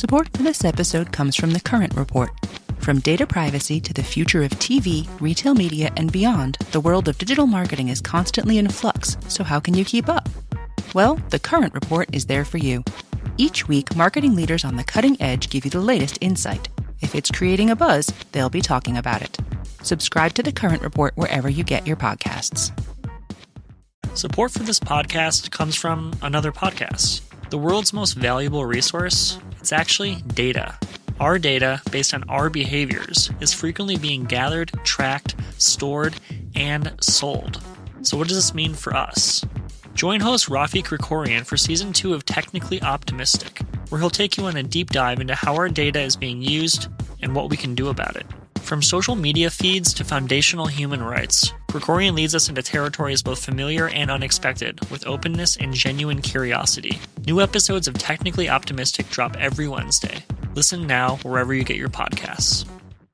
Support for this episode comes from The Current Report. From data privacy to the future of TV, retail media, and beyond, the world of digital marketing is constantly in flux, so how can you keep up? Well, The Current Report is there for you. Each week, marketing leaders on the cutting edge give you the latest insight. If it's creating a buzz, they'll be talking about it. Subscribe to The Current Report wherever you get your podcasts. Support for this podcast comes from another podcast. The world's most valuable resource, it's actually data. Our data, based on our behaviors, is frequently being gathered, tracked, stored, and sold. So what does this mean for us? Join host Rafi Krikorian for Season 2 of Technically Optimistic, where he'll take you on a deep dive into how our data is being used and what we can do about it. From social media feeds to foundational human rights, Krikorian leads us into territories both familiar and unexpected, with openness and genuine curiosity. New episodes of Technically Optimistic drop every Wednesday. Listen now wherever you get your podcasts.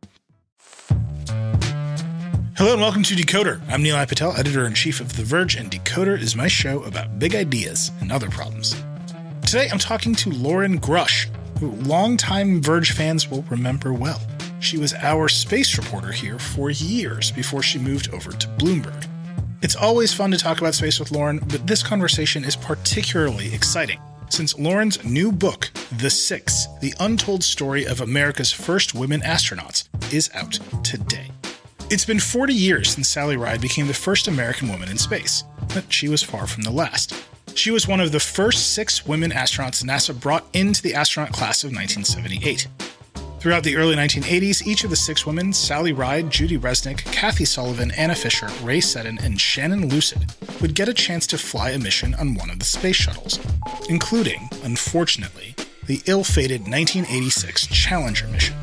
Hello and welcome to Decoder. I'm Nilay Patel, editor-in-chief of The Verge, and Decoder is my show about big ideas and other problems. Today I'm talking to Lauren Grush, who longtime Verge fans will remember well. She was our space reporter here for years before she moved over to Bloomberg. It's always fun to talk about space with Lauren, but this conversation is particularly exciting, since Lauren's new book, The Six: The Untold Story of America's First Women Astronauts, is out today. It's been 40 years since Sally Ride became the first American woman in space, but she was far from the last. She was one of the first 6 women astronauts NASA brought into the astronaut class of 1978. Throughout the early 1980s, each of the 6 women, Sally Ride, Judy Resnick, Kathy Sullivan, Anna Fisher, Ray Seddon, and Shannon Lucid, would get a chance to fly a mission on one of the space shuttles, including, unfortunately, the ill-fated 1986 Challenger mission.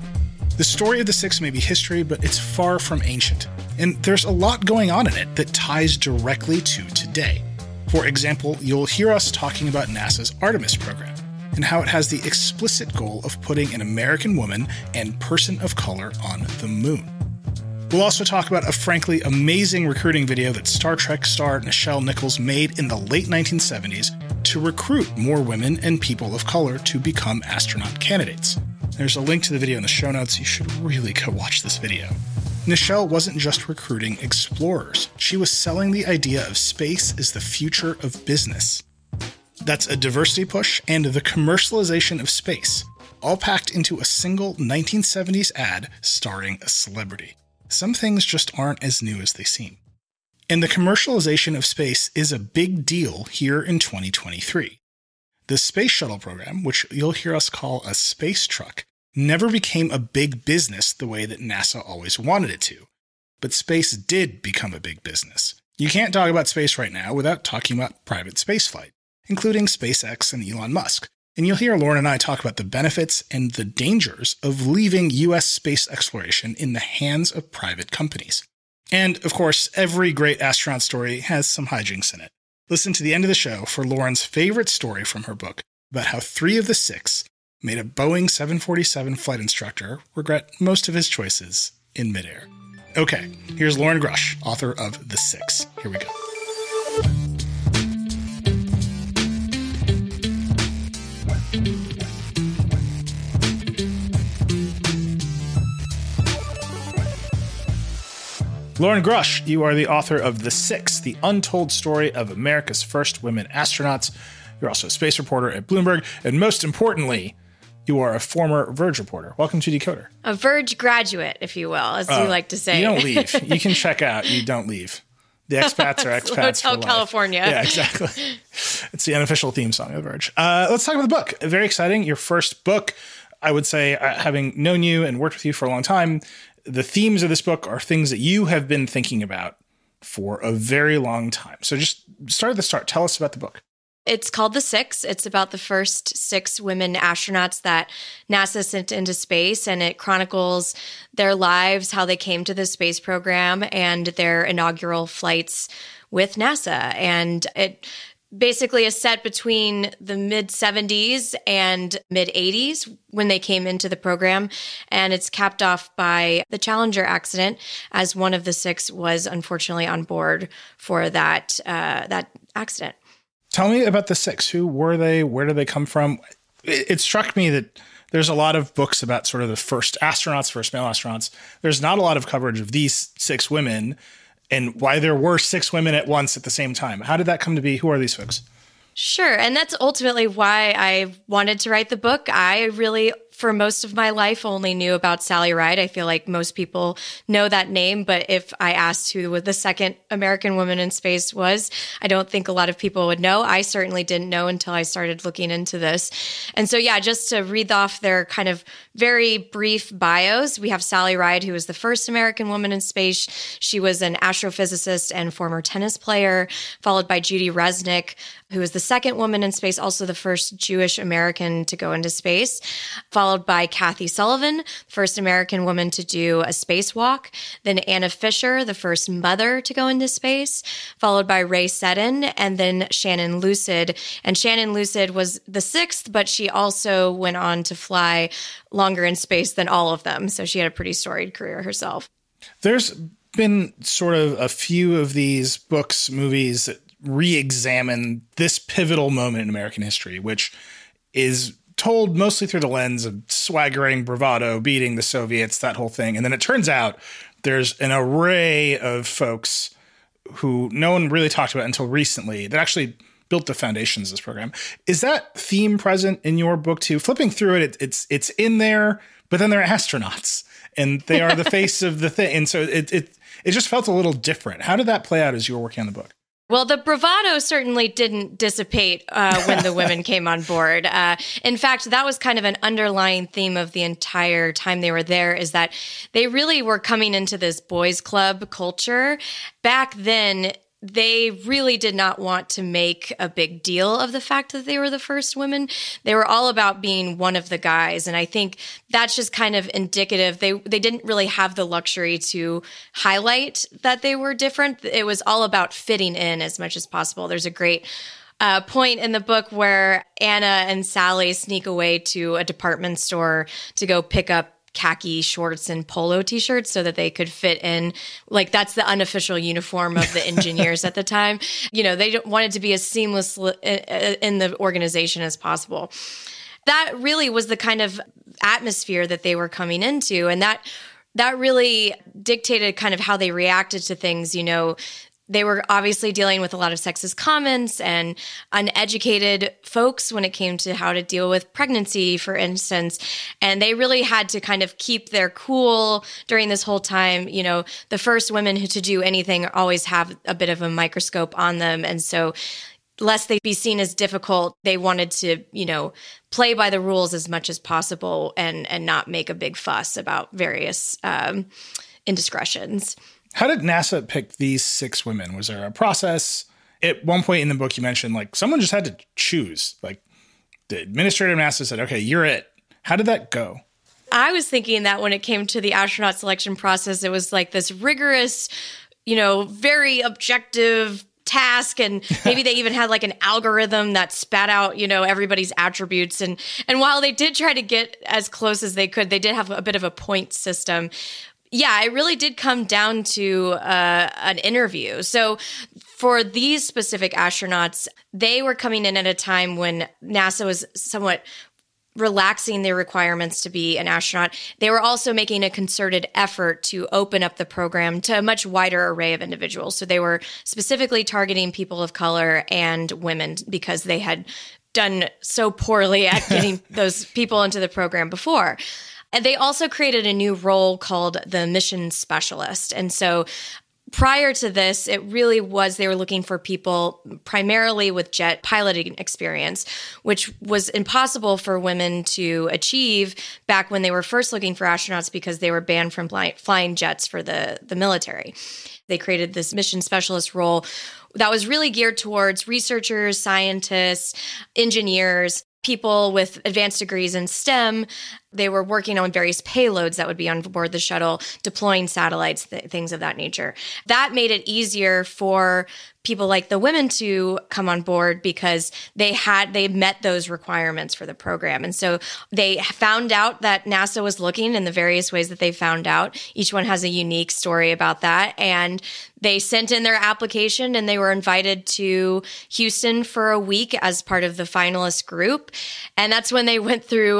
The story of the 6 may be history, but it's far from ancient, and there's a lot going on in it that ties directly to today. For example, you'll hear us talking about NASA's Artemis program, and how it has the explicit goal of putting an American woman and person of color on the moon. We'll also talk about a frankly amazing recruiting video that Star Trek star Nichelle Nichols made in the late 1970s to recruit more women and people of color to become astronaut candidates. There's a link to the video in the show notes. You should really go watch this video. Nichelle wasn't just recruiting explorers. She was selling the idea of space as the future of business. That's a diversity push and the commercialization of space, all packed into a single 1970s ad starring a celebrity. Some things just aren't as new as they seem. And the commercialization of space is a big deal here in 2023. The Space Shuttle program, which you'll hear us call a space truck, never became a big business the way that NASA always wanted it to. But space did become a big business. You can't talk about space right now without talking about private spaceflight, including SpaceX and Elon Musk. And you'll hear Lauren and I talk about the benefits and the dangers of leaving U.S. space exploration in the hands of private companies. And, of course, every great astronaut story has some hijinks in it. Listen to the end of the show for Lauren's favorite story from her book about how 3 of the 6 made a Boeing 747 flight instructor regret most of his choices in midair. Okay, here's Lauren Grush, author of The Six. Here we go. Lauren Grush, you are the author of The Six: The Untold Story of America's First Women Astronauts. You're also a space reporter at Bloomberg, and most importantly, you are a former Verge reporter. Welcome to Decoder. A Verge graduate, if you will, as you like to say. You don't leave. You can check out. You don't leave. The expats are expats Hotel for California. Life. Yeah, exactly. It's the unofficial theme song of The Verge. Let's talk about the book. Very exciting. Your first book. I would say, having known you and worked with you for a long time, the themes of this book are things that you have been thinking about for a very long time. So just start at the start. Tell us about the book. It's called The Six. It's about the first 6 women astronauts that NASA sent into space, and it chronicles their lives, how they came to the space program, and their inaugural flights with NASA. And it basically is set between the mid-70s and mid-80s when they came into the program. And it's capped off by the Challenger accident, as one of the 6 was unfortunately on board for that accident. Tell me about the 6. Who were they? Where did they come from? It struck me that there's a lot of books about sort of the first astronauts, first male astronauts. There's not a lot of coverage of these 6 women and why there were 6 women at once at the same time. How did that come to be? Who are these folks? Sure. And that's ultimately why I wanted to write the book. I really, for most of my life, only knew about Sally Ride. I feel like most people know that name, but if I asked who the second American woman in space was, I don't think a lot of people would know. I certainly didn't know until I started looking into this. And so, yeah, just to read off their kind of very brief bios, we have Sally Ride, who was the first American woman in space. She was an astrophysicist and former tennis player, followed by Judy Resnick, who was the second woman in space, also the first Jewish American to go into space, followed by Kathy Sullivan, first American woman to do a spacewalk, then Anna Fisher, the first mother to go into space, followed by Ray Seddon, and then Shannon Lucid. And Shannon Lucid was the 6th, but she also went on to fly longer in space than all of them. So she had a pretty storied career herself. There's been sort of a few of these books, movies that re-examine this pivotal moment in American history, which is told mostly through the lens of swaggering, bravado, beating the Soviets, that whole thing. And then it turns out there's an array of folks who no one really talked about until recently that actually built the foundations of this program. Is that theme present in your book too? Flipping through it, it's in there, but then they're astronauts and they are the face of the thing. And so it just felt a little different. How did that play out as you were working on the book? Well, the bravado certainly didn't dissipate when the women came on board. In fact, that was kind of an underlying theme of the entire time they were there, is that they really were coming into this boys' club culture. Back then, they really did not want to make a big deal of the fact that they were the first women. They were all about being one of the guys. And I think that's just kind of indicative. They didn't really have the luxury to highlight that they were different. It was all about fitting in as much as possible. There's a great point in the book where Anna and Sally sneak away to a department store to go pick up khaki shorts and polo t-shirts so that they could fit in. Like, that's the unofficial uniform of the engineers at the time. You know, they wanted to be as seamless in the organization as possible. That really was the kind of atmosphere that they were coming into. And that really dictated kind of how they reacted to things. You know, they were obviously dealing with a lot of sexist comments and uneducated folks when it came to how to deal with pregnancy, for instance. And they really had to kind of keep their cool during this whole time. You know, the first women to do anything always have a bit of a microscope on them. And so, lest they be seen as difficult, they wanted to, you know, play by the rules as much as possible and not make a big fuss about various indiscretions. How did NASA pick these 6 women? Was there a process? At one point in the book, you mentioned like someone just had to choose. Like the administrator of NASA said, okay, you're it. How did that go? I was thinking that when it came to the astronaut selection process, it was like this rigorous, you know, very objective task, and maybe they even had like an algorithm that spat out, you know, everybody's attributes. And while they did try to get as close as they could, they did have a bit of a point system. Yeah, it really did come down to an interview. So for these specific astronauts, they were coming in at a time when NASA was somewhat relaxing their requirements to be an astronaut. They were also making a concerted effort to open up the program to a much wider array of individuals. So they were specifically targeting people of color and women because they had done so poorly at getting those people into the program before. And they also created a new role called the mission specialist. And so prior to this, it really was they were looking for people primarily with jet piloting experience, which was impossible for women to achieve back when they were first looking for astronauts because they were banned from flying jets for the military. They created this mission specialist role that was really geared towards researchers, scientists, engineers, people with advanced degrees in STEM. They were working on various payloads that would be on board the shuttle, deploying satellites, things of that nature. That made it easier for people like the women to come on board because they met those requirements for the program. And so they found out that NASA was looking in the various ways that they found out. Each one has a unique story about that. And they sent in their application and they were invited to Houston for a week as part of the finalist group. And that's when they went through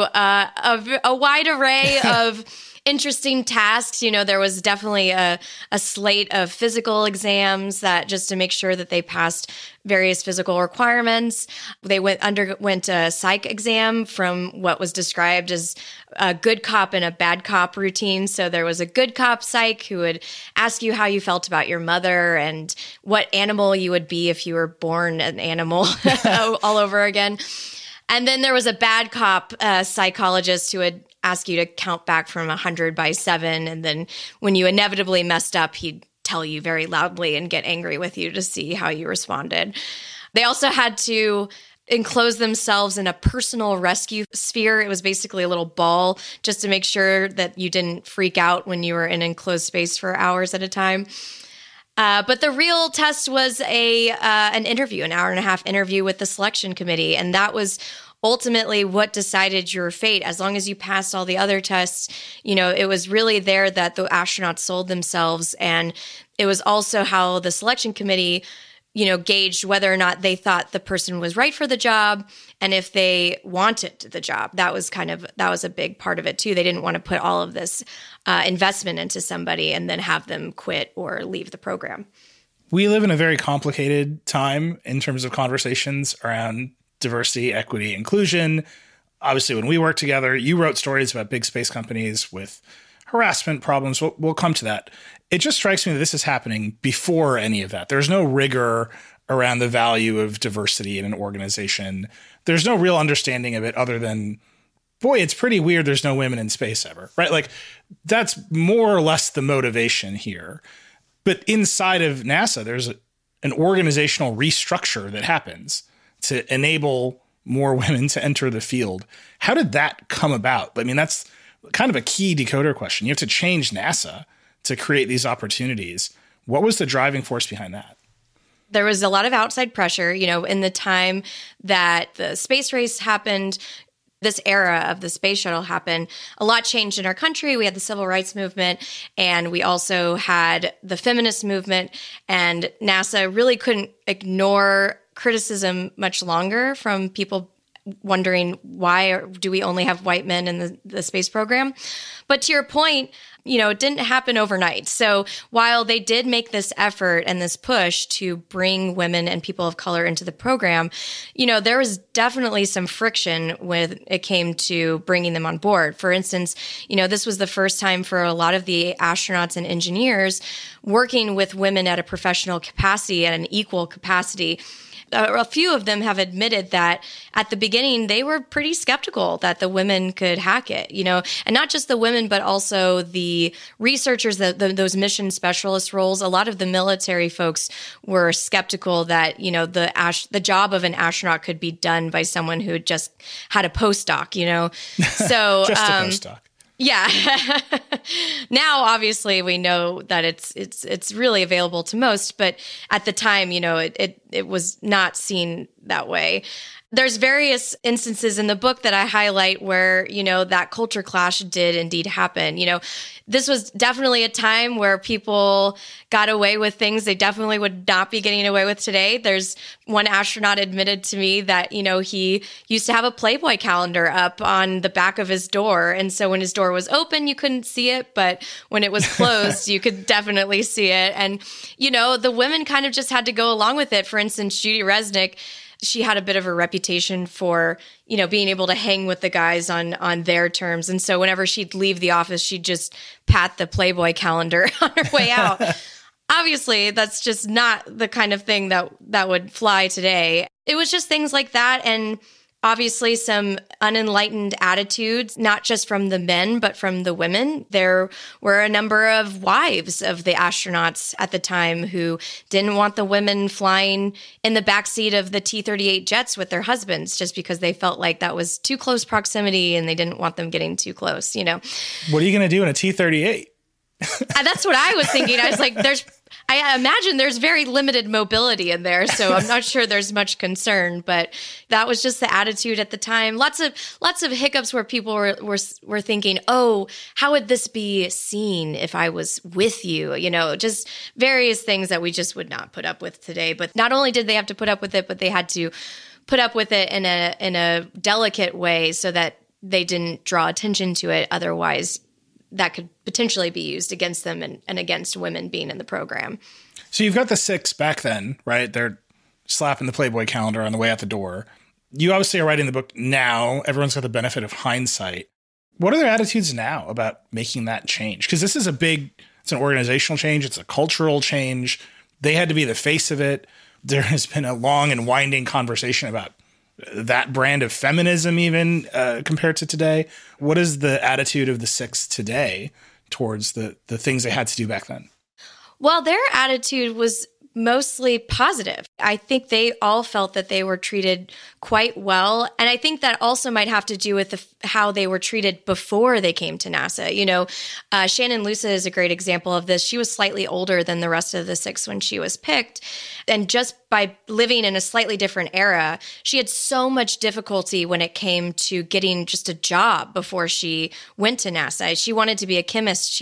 a wide array of interesting tasks. There was definitely a slate of physical exams that just to make sure that they passed various physical requirements. They underwent a psych exam from what was described as a good cop and a bad cop routine. So there was a good cop psych who would ask you how you felt about your mother and what animal you would be if you were born an animal all over again. And then there was a bad cop psychologist who would ask you to count back from 100 by 7. And then when you inevitably messed up, he'd tell you very loudly and get angry with you to see how you responded. They also had to enclose themselves in a personal rescue sphere. It was basically a little ball just to make sure that you didn't freak out when you were in enclosed space for hours at a time. But the real test was an interview, an hour-and-a-half interview with the selection committee. And that was ultimately what decided your fate. As long as you passed all the other tests, it was really there that the astronauts sold themselves. And it was also how the selection committee, gauged whether or not they thought the person was right for the job and if they wanted the job. That was a big part of it too. They didn't want to put all of this investment into somebody and then have them quit or leave the program. We live in a very complicated time in terms of conversations around diversity, equity, inclusion. Obviously, when we worked together, you wrote stories about big space companies with harassment problems. We'll come to that. It just strikes me that this is happening before any of that. There's no rigor around the value of diversity in an organization. There's no real understanding of it other than, boy, it's pretty weird there's no women in space ever, right? Like, that's more or less the motivation here. But inside of NASA, there's an organizational restructure that happens to enable more women to enter the field. How did that come about? I mean, that's kind of a key decoder question. You have to change NASA to create these opportunities. What was the driving force behind that? There was a lot of outside pressure, in the time that the space race happened, this era of the space shuttle happened. A lot changed in our country. We had the civil rights movement, and we also had the feminist movement, and NASA really couldn't ignore criticism much longer from people wondering why do we only have white men in the space program. But to your point, it didn't happen overnight. So while they did make this effort and this push to bring women and people of color into the program, there was definitely some friction when it came to bringing them on board. For instance, this was the first time for a lot of the astronauts and engineers working with women at a professional capacity, at an equal capacity. A few of them have admitted that at the beginning, they were pretty skeptical that the women could hack it, and not just the women, but also the researchers, those mission specialist roles. A lot of the military folks were skeptical that, the job of an astronaut could be done by someone who just had a postdoc, So just a postdoc. Yeah. Now, obviously, we know that it's really available to most, but at the time, it was not seen that way. There's various instances in the book that I highlight where, that culture clash did indeed happen. This was definitely a time where people got away with things they definitely would not be getting away with today. There's one astronaut admitted to me that, he used to have a Playboy calendar up on the back of his door. And so when his door was open, you couldn't see it. But when it was closed, you could definitely see it. And, the women kind of just had to go along with it. For instance, Judy Resnick, she had a bit of a reputation for, being able to hang with the guys on their terms. And so whenever she'd leave the office, she'd just pat the Playboy calendar on her way out. Obviously, that's just not the kind of thing that would fly today. It was just things like that. And obviously some unenlightened attitudes, not just from the men, but from the women. There were a number of wives of the astronauts at the time who didn't want the women flying in the backseat of the T-38 jets with their husbands just because they felt like that was too close proximity and they didn't want them getting too close, you know. What are you going to do in a T-38? That's what I was thinking. I was like, I imagine there's very limited mobility in there, so I'm not sure there's much concern. But that was just the attitude at the time. Lots of hiccups where people were thinking, "Oh, how would this be seen if I was with you?" You know, just various things that we just would not put up with today. But not only did they have to put up with it, but they had to put up with it in a delicate way so that they didn't draw attention to it. Otherwise, that could potentially be used against them and against women being in the program. So you've got the 6 back then, right? They're slapping the Playboy calendar on the way out the door. You obviously are writing the book now. Everyone's got the benefit of hindsight. What are their attitudes now about making that change? Because this is it's an organizational change. It's a cultural change. They had to be the face of it. There has been a long and winding conversation about that brand of feminism even compared to today. What is the attitude of the 6 today towards the things they had to do back then? Well, their attitude was mostly positive. I think they all felt that they were treated quite well. And I think that also might have to do with how they were treated before they came to NASA. You know, Shannon Lusa is a great example of this. She was slightly older than the rest of the 6 when she was picked. And just by living in a slightly different era, she had so much difficulty when it came to getting just a job before she went to NASA. She wanted to be a chemist.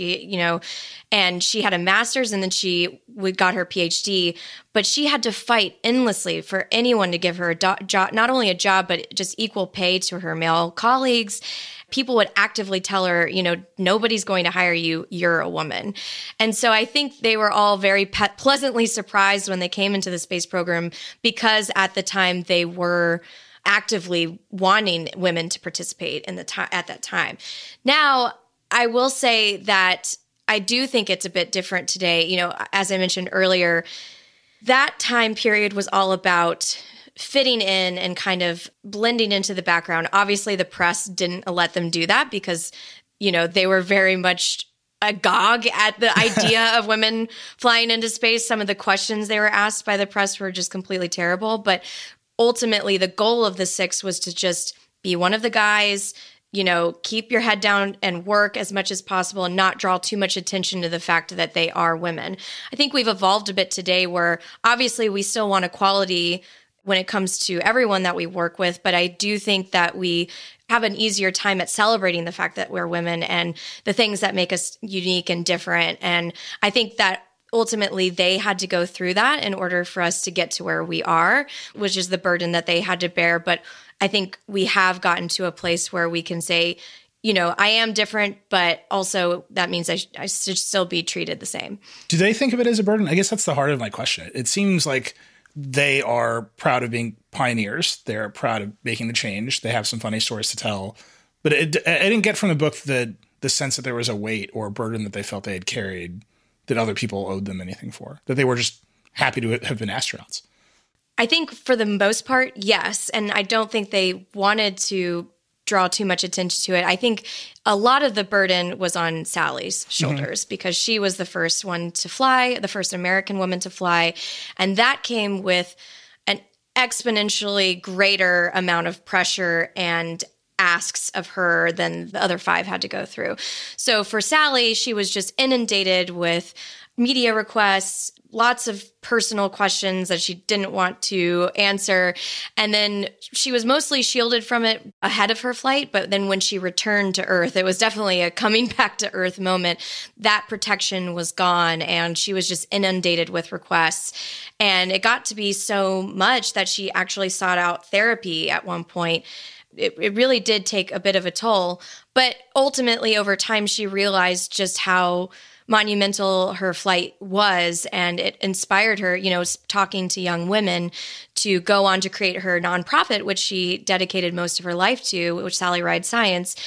And she had a master's and then she got her PhD, but she had to fight endlessly for anyone to give her a job, not only a job, but just equal pay to her male colleagues. People would actively tell her, you know, nobody's going to hire you. You're a woman. And so I think they were all very pleasantly surprised when they came into the space program because at the time they were actively wanting women to participate at that time. Now, I will say that I do think it's a bit different today. You know, as I mentioned earlier, that time period was all about fitting in and kind of blending into the background. Obviously, the press didn't let them do that because, you know, they were very much agog at the idea of women flying into space. Some of the questions they were asked by the press were just completely terrible. But ultimately, the goal of the 6 was to just be one of the guys, you know, keep your head down and work as much as possible and not draw too much attention to the fact that they are women. I think we've evolved a bit today where obviously we still want equality when it comes to everyone that we work with, but I do think that we have an easier time at celebrating the fact that we're women and the things that make us unique and different. And I think that ultimately they had to go through that in order for us to get to where we are, which is the burden that they had to bear. But I think we have gotten to a place where we can say, you know, I am different, but also that means I should still be treated the same. Do they think of it as a burden? I guess that's the heart of my question. It seems like they are proud of being pioneers. They're proud of making the change. They have some funny stories to tell. But I didn't get from the book the sense that there was a weight or a burden that they felt they had carried that other people owed them anything for, that they were just happy to have been astronauts. I think for the most part, yes. And I don't think they wanted to draw too much attention to it. I think a lot of the burden was on Sally's shoulders because she was the first one to fly, the first American woman to fly. And that came with an exponentially greater amount of pressure and asks of her than the other 5 had to go through. So for Sally, she was just inundated with media requests, lots of personal questions that she didn't want to answer. And then she was mostly shielded from it ahead of her flight. But then when she returned to Earth, it was definitely a coming back to Earth moment. That protection was gone and she was just inundated with requests. And it got to be so much that she actually sought out therapy at one point. It really did take a bit of a toll. But ultimately, over time, she realized just how monumental her flight was, and it inspired her, you know, talking to young women to go on to create her nonprofit, which she dedicated most of her life to, which Sally Ride Science,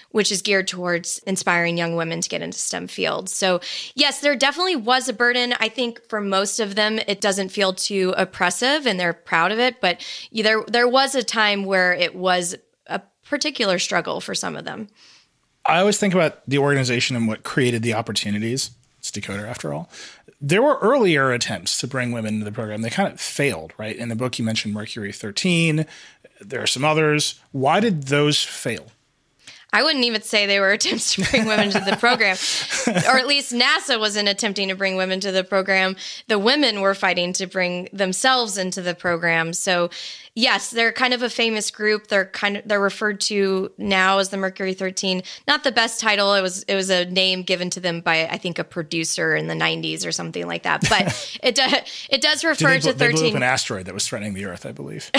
which is geared towards inspiring young women to get into STEM fields. So yes, there definitely was a burden. I think for most of them, it doesn't feel too oppressive and they're proud of it. But there was a time where it was a particular struggle for some of them. I always think about the organization and what created the opportunities. It's Decoder, after all. There were earlier attempts to bring women into the program. They kind of failed, right? In the book, you mentioned Mercury 13. There are some others. Why did those fail? I wouldn't even say they were attempts to bring women to the program, or at least NASA wasn't attempting to bring women to the program. The women were fighting to bring themselves into the program. So yes, they're kind of a famous group. They're referred to now as the Mercury 13. Not the best title. It was a name given to them by, I think, a producer in the 90s or something like that. But it does refer to 13. They blew up an asteroid that was threatening the Earth, I believe.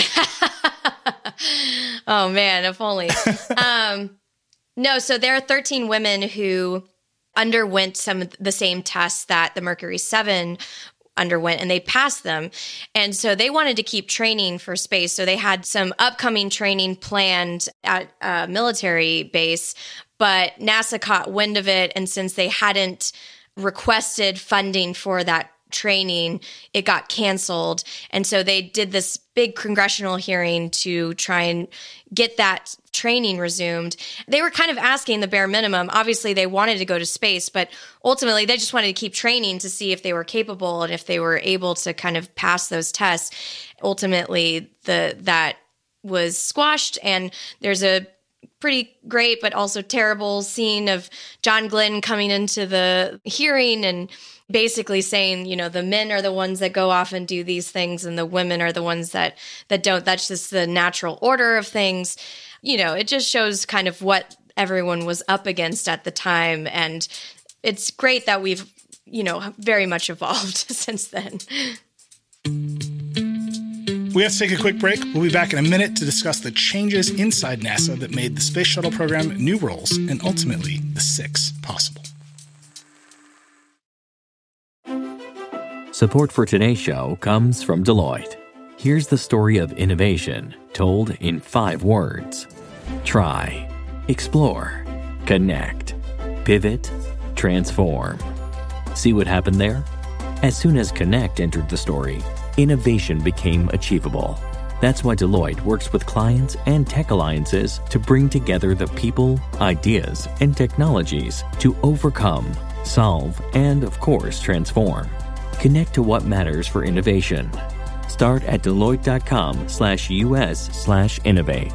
Oh man, if only. No, so there are 13 women who underwent some of the same tests that the Mercury 7 underwent, and they passed them. And so they wanted to keep training for space. So they had some upcoming training planned at a military base, but NASA caught wind of it. And since they hadn't requested funding for that training, it got canceled. And so they did this big congressional hearing to try and get that training resumed. They were kind of asking the bare minimum. Obviously, they wanted to go to space, but ultimately they just wanted to keep training to see if they were capable and if they were able to kind of pass those tests. Ultimately, that was squashed, and there's a pretty great but also terrible scene of John Glenn coming into the hearing and basically saying, the men are the ones that go off and do these things and the women are the ones that don't. That's just the natural order of things. It just shows kind of what everyone was up against at the time. And it's great that we've, very much evolved since then. We have to take a quick break. We'll be back in a minute to discuss the changes inside NASA that made the Space Shuttle program new roles and ultimately the 6 possible. Support for today's show comes from Deloitte. Here's the story of innovation told in 5 words. Try, explore, connect, pivot, transform. See what happened there? As soon as connect entered the story, innovation became achievable. That's why Deloitte works with clients and tech alliances to bring together the people, ideas, and technologies to overcome, solve, and of course, transform. Connect to what matters for innovation. Start at Deloitte.com/US/innovate.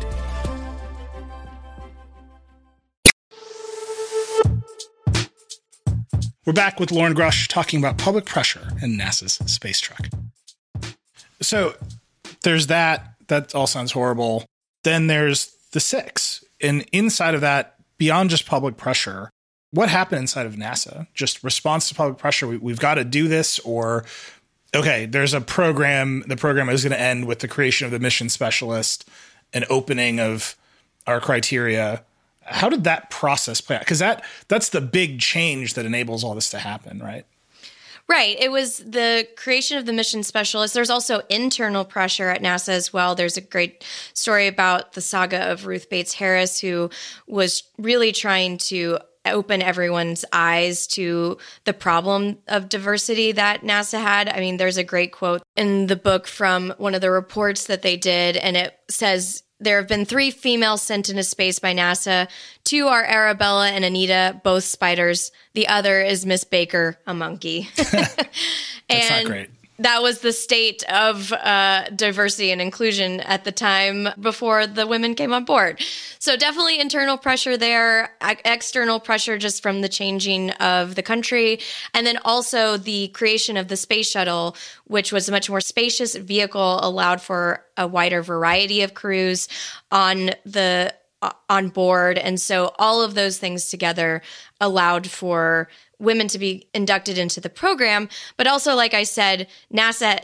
We're back with Loren Grush talking about public pressure and NASA's space truck. So there's that. That all sounds horrible. Then there's the 6. And inside of that, beyond just public pressure, what happened inside of NASA? Just response to public pressure. We've got to do this, or, okay, there's a program. The program is going to end with the creation of the mission specialist, an opening of our criteria. How did that process play out? Because that's the big change that enables all this to happen, right? Right. It was the creation of the mission specialist. There's also internal pressure at NASA as well. There's a great story about the saga of Ruth Bates Harris, who was really trying to open everyone's eyes to the problem of diversity that NASA had. I mean, there's a great quote in the book from one of the reports that they did, and it says, "There have been 3 females sent into space by NASA. 2 are Arabella and Anita, both spiders. The other is Miss Baker, a monkey." That's not great. That was the state of diversity and inclusion at the time before the women came on board. So definitely internal pressure there, external pressure just from the changing of the country, and then also the creation of the space shuttle, which was a much more spacious vehicle, allowed for a wider variety of crews on board. And so all of those things together allowed for women to be inducted into the program. But also, like I said, NASA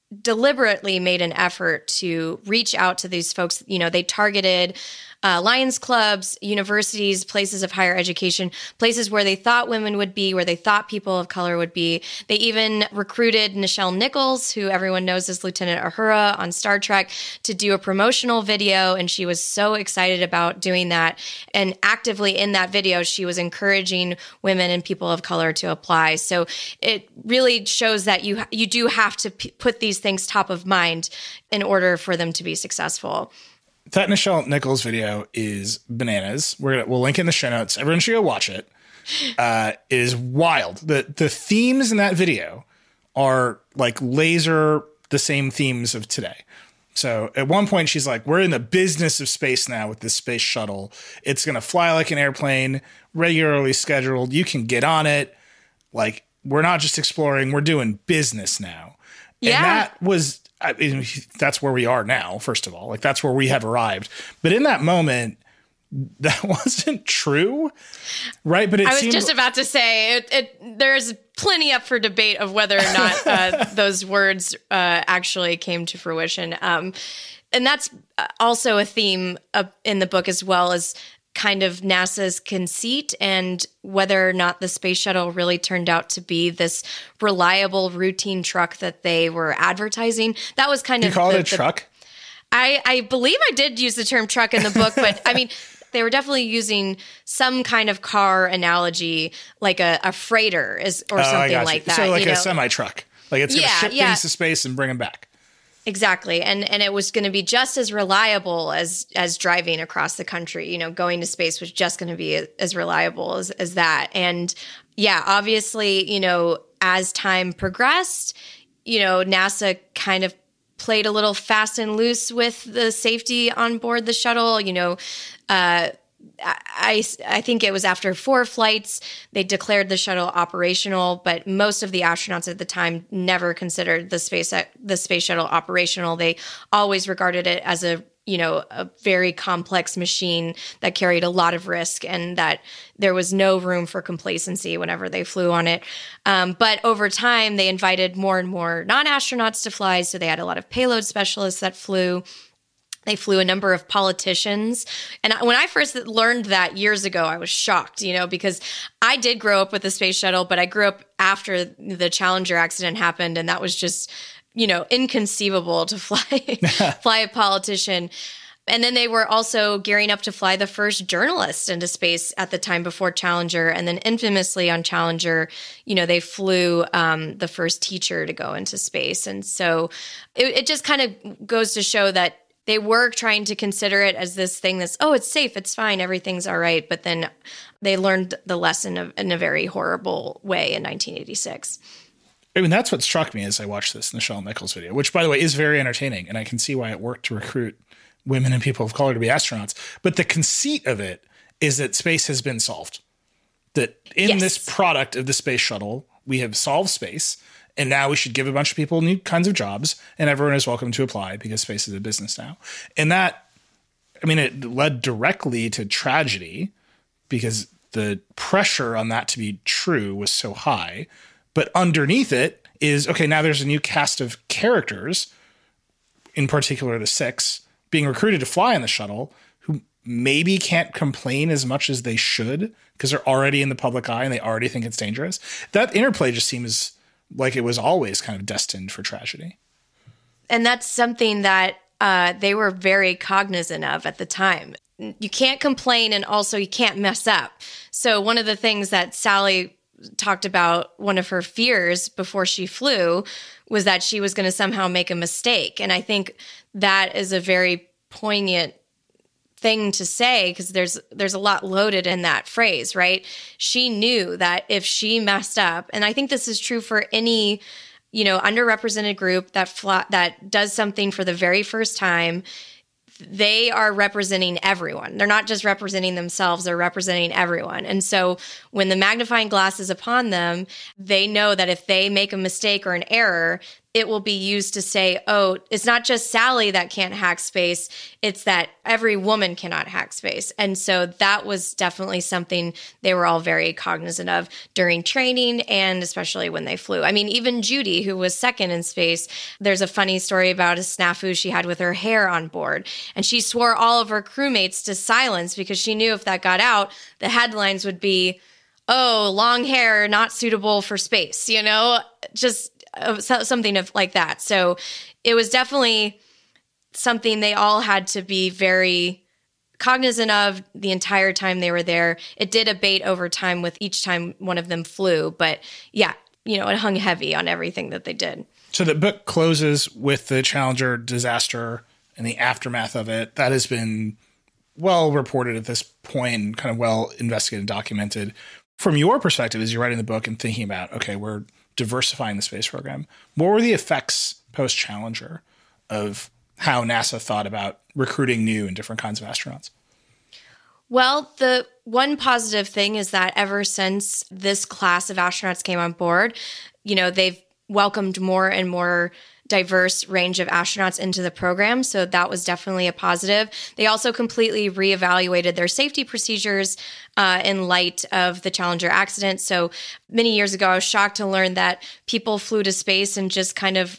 deliberately made an effort to reach out to these folks. You know, they targeted Lions clubs, universities, places of higher education, places where they thought women would be, where they thought people of color would be. They even recruited Nichelle Nichols, who everyone knows as Lieutenant Uhura on Star Trek, to do a promotional video. And she was so excited about doing that. And actively in that video, she was encouraging women and people of color to apply. So it really shows that you do have to put these things top of mind in order for them to be successful. That Nichelle Nichols video is bananas. We'll link in the show notes. Everyone should go watch it. It is wild. The themes in that video are like laser the same themes of today. So at one point she's like, we're in the business of space now with this space shuttle. It's going to fly like an airplane, regularly scheduled. You can get on it. Like, we're not just exploring, we're doing business now. Yeah. And that was, I mean, that's where we are now, first of all. Like, that's where we have arrived. But in that moment, that wasn't true, right? But I was just about to say, there's plenty up for debate of whether or not those words actually came to fruition. And that's also a theme in the book, as well as kind of NASA's conceit and whether or not the space shuttle really turned out to be this reliable routine truck that they were advertising. That was kind of— You call it a truck? I believe I did use the term truck in the book, but I mean, they were definitely using some kind of car analogy, like a freighter or something like that. So like a semi-truck. Like, it's going to ship things to space and bring them back. Exactly. And it was going to be just as reliable as driving across the country. You know, going to space was just going to be as reliable as that. And yeah, obviously, you know, as time progressed, you know, NASA kind of played a little fast and loose with the safety on board the shuttle. You know, I think it was after 4 flights, they declared the shuttle operational, but most of the astronauts at the time never considered the space shuttle operational. They always regarded it as a very complex machine that carried a lot of risk, and that there was no room for complacency whenever they flew on it. But over time, they invited more and more non-astronauts to fly, so they had a lot of payload specialists that flew. They flew a number of politicians. And when I first learned that years ago, I was shocked, you know, because I did grow up with the space shuttle, but I grew up after the Challenger accident happened. And that was just, you know, inconceivable to fly a politician. And then they were also gearing up to fly the first journalist into space at the time before Challenger. And then infamously on Challenger, you know, they flew the first teacher to go into space. And so it just kind of goes to show that they were trying to consider it as this thing that's, oh, it's safe, it's fine, everything's all right. But then they learned the lesson in a very horrible way in 1986. I mean, that's what struck me as I watched this Nichelle Nichols video, which, by the way, is very entertaining. And I can see why it worked to recruit women and people of color to be astronauts. But the conceit of it is that space has been solved. That in this product of the space shuttle, we have solved space. And now we should give a bunch of people new kinds of jobs, and everyone is welcome to apply because space is a business now. And that, I mean, it led directly to tragedy because the pressure on that to be true was so high. But underneath it is, okay, now there's a new cast of characters, in particular the 6, being recruited to fly on the shuttle, who maybe can't complain as much as they should because they're already in the public eye and they already think it's dangerous. That interplay just seems like it was always kind of destined for tragedy. And that's something that they were very cognizant of at the time. You can't complain, and also you can't mess up. So one of the things that Sally talked about, one of her fears before she flew, was that she was going to somehow make a mistake. And I think that is a very poignant thing to say, because there's a lot loaded in that phrase, right? She knew that if she messed up, and I think this is true for any, you know, underrepresented group that does something for the very first time, they are representing everyone. They're not just representing themselves, they're representing everyone. And so when the magnifying glass is upon them, they know that if they make a mistake or an error, it will be used to say, oh, it's not just Sally that can't hack space, it's that every woman cannot hack space. And so that was definitely something they were all very cognizant of during training and especially when they flew. I mean, even Judy, who was second in space, there's a funny story about a snafu she had with her hair on board. And she swore all of her crewmates to silence because she knew if that got out, the headlines would be, oh, long hair, not suitable for space, just something like that. So it was definitely something they all had to be very cognizant of the entire time they were there. It did abate over time with each time one of them flew, but yeah, it hung heavy on everything that they did. So the book closes with the Challenger disaster and the aftermath of it. That has been well reported at this point, kind of well investigated and documented. From your perspective, as you're writing the book and thinking about, okay, we're diversifying the space program, what were the effects post-Challenger of how NASA thought about recruiting new and different kinds of astronauts? Well, the one positive thing is that ever since this class of astronauts came on board, they've welcomed more and more diverse range of astronauts into the program. So that was definitely a positive. They also completely reevaluated their safety procedures in light of the Challenger accident. So many years ago, I was shocked to learn that people flew to space in just kind of,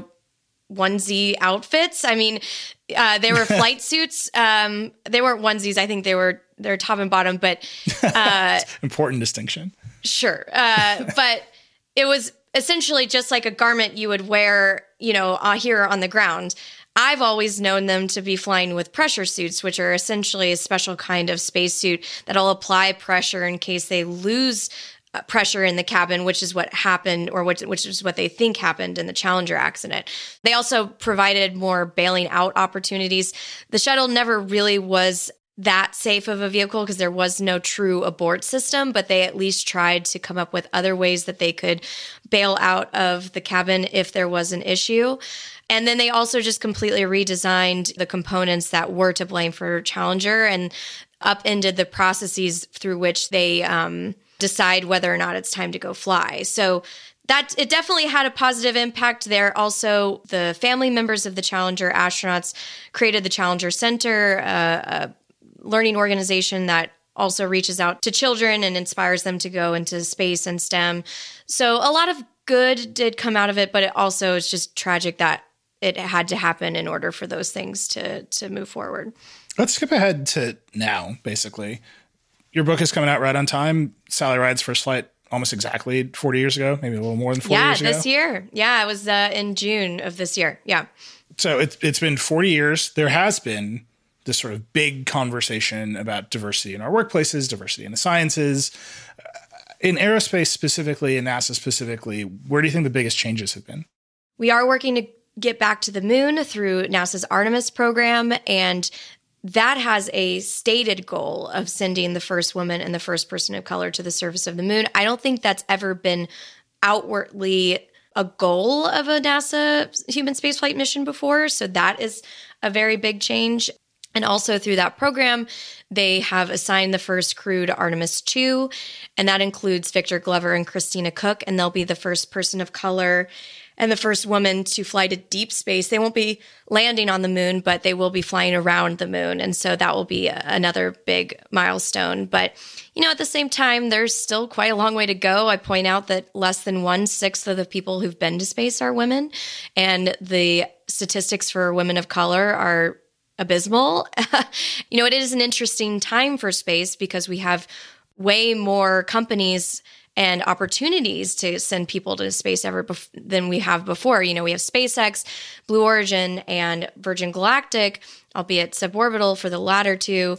onesie outfits. I mean, they were flight suits. They weren't onesies. I think they're top and bottom, but important distinction. Sure. But it was essentially just like a garment you would wear, here on the ground. I've always known them to be flying with pressure suits, which are essentially a special kind of spacesuit that'll apply pressure in case they lose pressure in the cabin, which is what happened, or which is what they think happened in the Challenger accident. They also provided more bailing out opportunities. The shuttle never really was that safe of a vehicle because there was no true abort system, but they at least tried to come up with other ways that they could bail out of the cabin if there was an issue. And then they also just completely redesigned the components that were to blame for Challenger and upended the processes through which they decide whether or not it's time to go fly. So that it definitely had a positive impact there. Also, the family members of the Challenger astronauts created the Challenger Center, a learning organization that also reaches out to children and inspires them to go into space and STEM. So a lot of good did come out of it, but it also is just tragic that it had to happen in order for those things to move forward. Let's skip ahead to now, basically. Your book is coming out right on time. Sally Ride's first flight almost exactly 40 years ago, maybe a little more than 40 years ago. Yeah, this year. Yeah, it was in June of this year. Yeah. So it's been 40 years. There has been this sort of big conversation about diversity in our workplaces, diversity in the sciences. In aerospace specifically, in NASA specifically, where do you think the biggest changes have been? We are working to get back to the moon through NASA's Artemis program, and that has a stated goal of sending the first woman and the first person of color to the surface of the moon. I don't think that's ever been outwardly a goal of a NASA human spaceflight mission before, so that is a very big change. And also through that program, they have assigned the first crew to Artemis 2, and that includes Victor Glover and Christina Koch, and they'll be the first person of color and the first woman to fly to deep space. They won't be landing on the moon, but they will be flying around the moon, and so that will be another big milestone. But, at the same time, there's still quite a long way to go. I point out that less than 1/6 of the people who've been to space are women, and the statistics for women of color are abysmal. It is an interesting time for space because we have way more companies and opportunities to send people to space than we have before. We have SpaceX, Blue Origin, and Virgin Galactic, albeit suborbital for the latter two.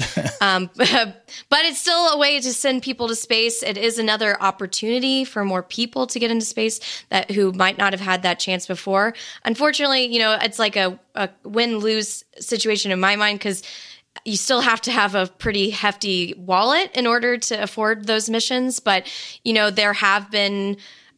But it's still a way to send people to space. It is another opportunity for more people to get into space who might not have had that chance before. Unfortunately, it's like a win-lose situation in my mind because you still have to have a pretty hefty wallet in order to afford those missions. But, there have been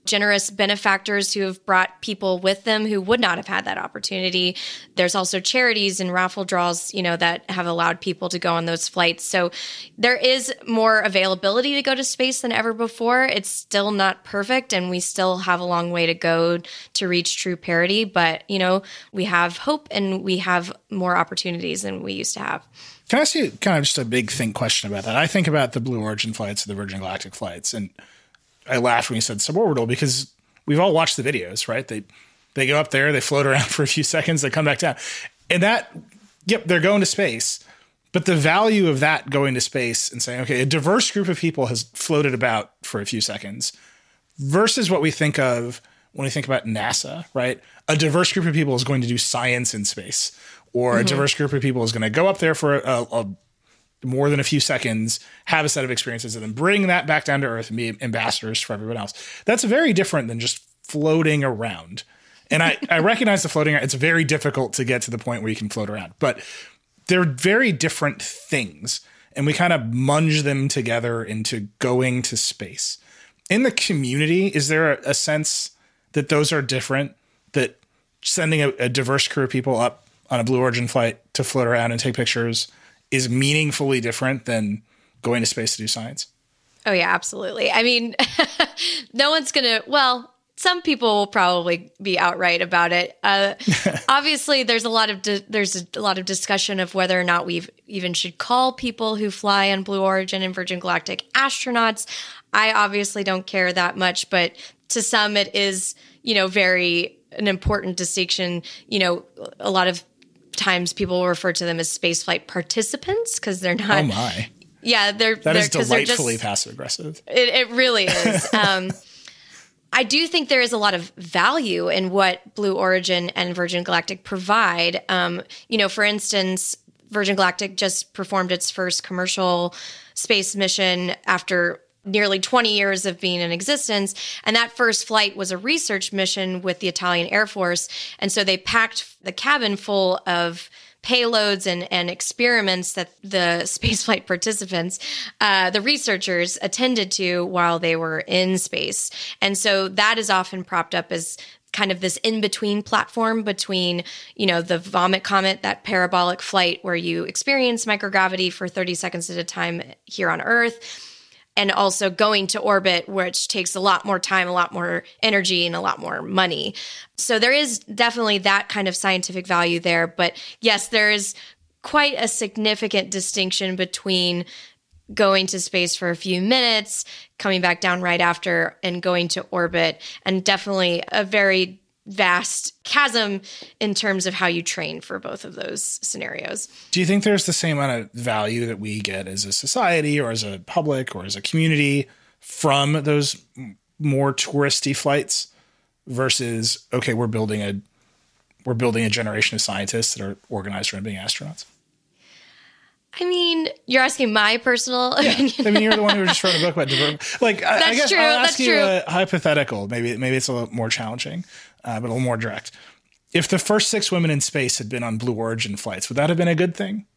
generous benefactors who have brought people with them who would not have had that opportunity. There's also charities and raffle draws, that have allowed people to go on those flights. So there is more availability to go to space than ever before. It's still not perfect, and we still have a long way to go to reach true parity. But, we have hope and we have more opportunities than we used to have. Can I ask you kind of just a big think question about that? I think about the Blue Origin flights, the Virgin Galactic flights, and I laughed when you said suborbital because we've all watched the videos, right? They go up there, they float around for a few seconds, they come back down. And they're going to space. But the value of that going to space and saying, okay, a diverse group of people has floated about for a few seconds versus what we think of when we think about NASA, right? A diverse group of people is going to do science in space, or a diverse group of people is going to go up there for a more than a few seconds, have a set of experiences, and then bring that back down to Earth and be ambassadors for everyone else. That's very different than just floating around. And I recognize the floating around. It's very difficult to get to the point where you can float around, but they're very different things. And we kind of munge them together into going to space. In the community, is there a sense that those are different, that sending a diverse crew of people up on a Blue Origin flight to float around and take pictures is meaningfully different than going to space to do science? Oh, yeah, absolutely. I mean, no one's going to, some people will probably be outright about it. Obviously, there's a lot of discussion of whether or not we even should call people who fly on Blue Origin and Virgin Galactic astronauts. I obviously don't care that much, but to some it is, very an important distinction. A lot of times people will refer to them as spaceflight participants because they're not. Oh my! Yeah, that is delightfully passive aggressive. It really is. I do think there is a lot of value in what Blue Origin and Virgin Galactic provide. For instance, Virgin Galactic just performed its first commercial space mission after nearly 20 years of being in existence. And that first flight was a research mission with the Italian Air Force. And so they packed the cabin full of payloads and experiments that the spaceflight participants, the researchers, attended to while they were in space. And so that is often propped up as kind of this in-between platform between, the Vomit Comet, that parabolic flight where you experience microgravity for 30 seconds at a time here on Earth, and also going to orbit, which takes a lot more time, a lot more energy, and a lot more money. So there is definitely that kind of scientific value there. But yes, there is quite a significant distinction between going to space for a few minutes, coming back down right after, and going to orbit, and definitely a very vast chasm in terms of how you train for both of those scenarios. Do you think there's the same amount of value that we get as a society or as a public or as a community from those more touristy flights versus, okay, we're building a generation of scientists that are organized around being astronauts? I mean, you're asking my personal opinion. I mean, you're the one who just wrote a book about diversity. I guess true. I'll ask you a hypothetical. Maybe it's a little more challenging, but a little more direct. If the first 6 women in space had been on Blue Origin flights, would that have been a good thing?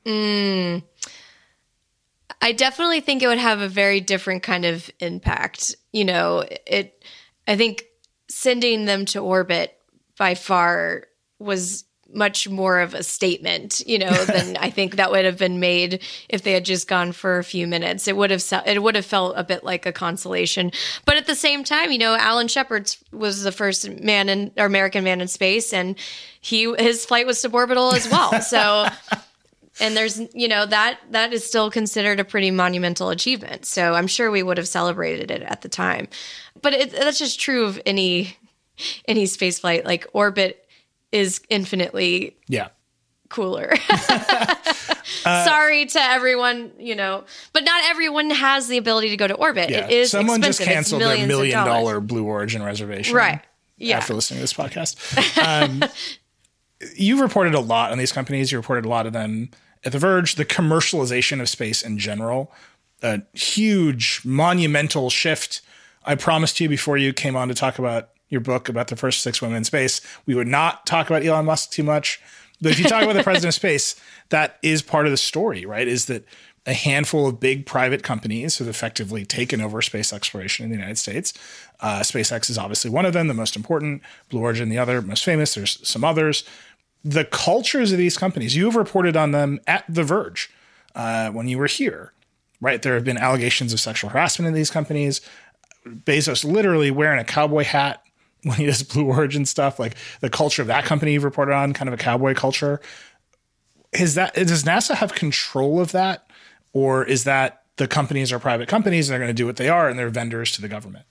I definitely think it would have a very different kind of impact. I think sending them to orbit by far was much more of a statement, than I think that would have been made if they had just gone for a few minutes. It would have felt a bit like a consolation. But at the same time, Alan Shepard was the first American man in space, and his flight was suborbital as well. So, and there's, that is still considered a pretty monumental achievement. So I'm sure we would have celebrated it at the time. But that's just true of any space flight. Like orbit is infinitely cooler. Sorry to everyone, but not everyone has the ability to go to orbit. Yeah. It is someone expensive. just canceled their $1 million Blue Origin reservation, right? Yeah. After listening to this podcast, you reported a lot on these companies. You reported a lot of them at The Verge. The commercialization of space in general, a huge, monumental shift. I promised you before you came on to talk about your book about the first 6 women in space, we would not talk about Elon Musk too much. But if you talk about the president of space, that is part of the story, right? Is that a handful of big private companies have effectively taken over space exploration in the United States. SpaceX is obviously one of them, the most important. Blue Origin, the other, most famous. There's some others. The cultures of these companies, you have reported on them at The Verge when you were here, right? There have been allegations of sexual harassment in these companies. Bezos literally wearing a cowboy hat when he does Blue Origin stuff, like the culture of that company you've reported on, kind of a cowboy culture. Does NASA have control of that? Or is that the companies are private companies and they're going to do what they are and they're vendors to the government?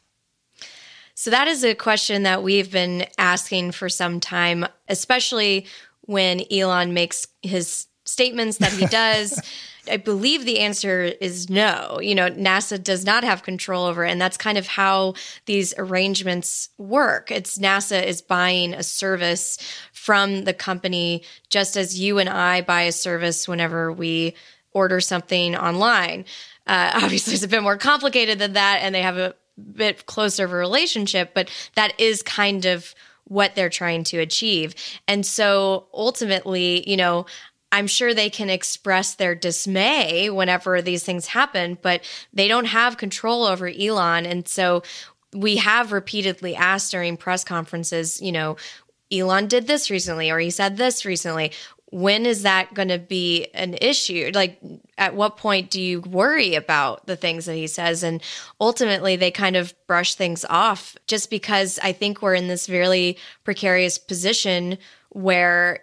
So that is a question that we've been asking for some time, especially when Elon makes his statements that he does. I believe the answer is no. NASA does not have control over it, and that's kind of how these arrangements work. It's NASA is buying a service from the company, just as you and I buy a service whenever we order something online. Obviously, it's a bit more complicated than that, and they have a bit closer of a relationship, but that is kind of what they're trying to achieve. And so ultimately, I'm sure they can express their dismay whenever these things happen, but they don't have control over Elon. And so we have repeatedly asked during press conferences, Elon did this recently, or he said this recently. When is that going to be an issue? Like, at what point do you worry about the things that he says? And ultimately, they kind of brush things off just because I think we're in this really precarious position where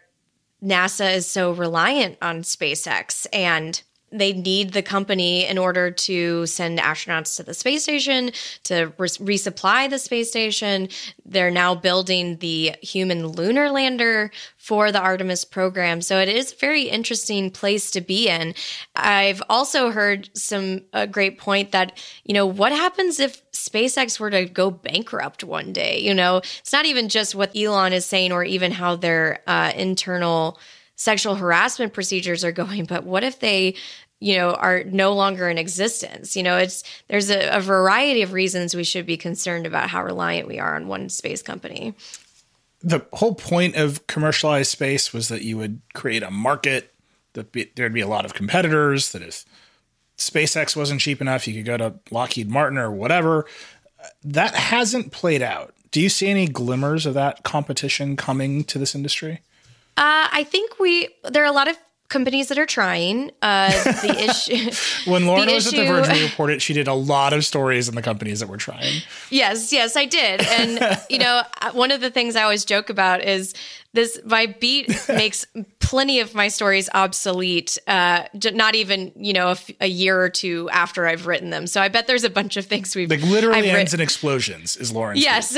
NASA is so reliant on SpaceX, and they need the company in order to send astronauts to the space station, to resupply the space station. They're now building the human lunar lander for the Artemis program. So it is a very interesting place to be in. I've also heard a great point that, what happens if SpaceX were to go bankrupt one day? It's not even just what Elon is saying or even how their internal sexual harassment procedures are going, but what if they are no longer in existence? There's a variety of reasons we should be concerned about how reliant we are on one space company. The whole point of commercialized space was that you would create a market, that there'd be a lot of competitors, that if SpaceX wasn't cheap enough, you could go to Lockheed Martin or whatever. That hasn't played out. Do you see any glimmers of that competition coming to this industry? I think there are a lot of companies that are trying. The issue when Lauren was at The Verge, we reported she did a lot of stories on the companies that were trying. Yes, I did. And one of the things I always joke about is my beat makes plenty of my stories obsolete. Not even a year or two after I've written them. So I bet there's a bunch of things we've literally ends in explosions. Is Lauren's? Yes,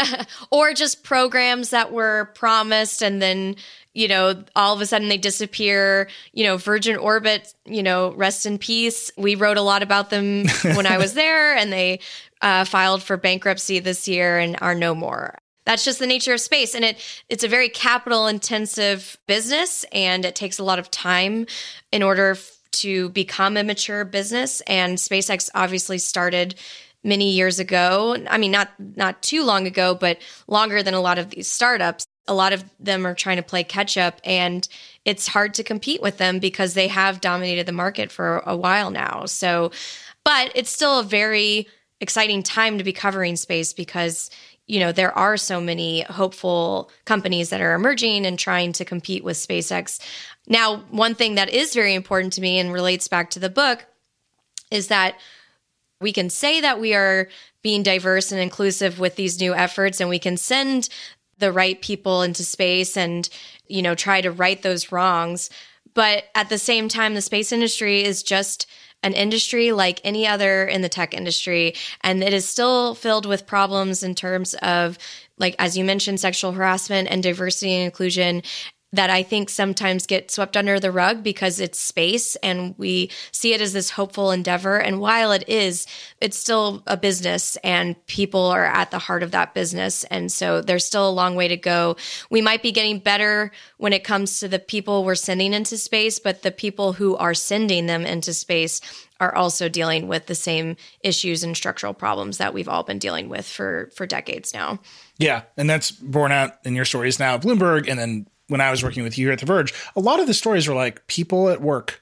or just programs that were promised and then all of a sudden they disappear. Virgin Orbit, rest in peace. We wrote a lot about them when I was there, and they filed for bankruptcy this year and are no more. That's just the nature of space. And it's a very capital intensive business, and it takes a lot of time in order to become a mature business. And SpaceX obviously started many years ago. I mean, not too long ago, but longer than a lot of these startups. A lot of them are trying to play catch up, and it's hard to compete with them because they have dominated the market for a while now. So, but it's still a very exciting time to be covering space because, there are so many hopeful companies that are emerging and trying to compete with SpaceX. Now, one thing that is very important to me and relates back to the book is that we can say that we are being diverse and inclusive with these new efforts, and we can send the right people into space and, try to right those wrongs. But at the same time, the space industry is just an industry like any other in the tech industry. And it is still filled with problems in terms of, like, as you mentioned, sexual harassment and diversity and inclusion that I think sometimes get swept under the rug because it's space and we see it as this hopeful endeavor. And while it is, it's still a business and people are at the heart of that business. And so there's still a long way to go. We might be getting better when it comes to the people we're sending into space, but the people who are sending them into space are also dealing with the same issues and structural problems that we've all been dealing with for decades now. Yeah. And that's borne out in your stories now at Bloomberg, and then when I was working with you here at The Verge, a lot of the stories were like people at work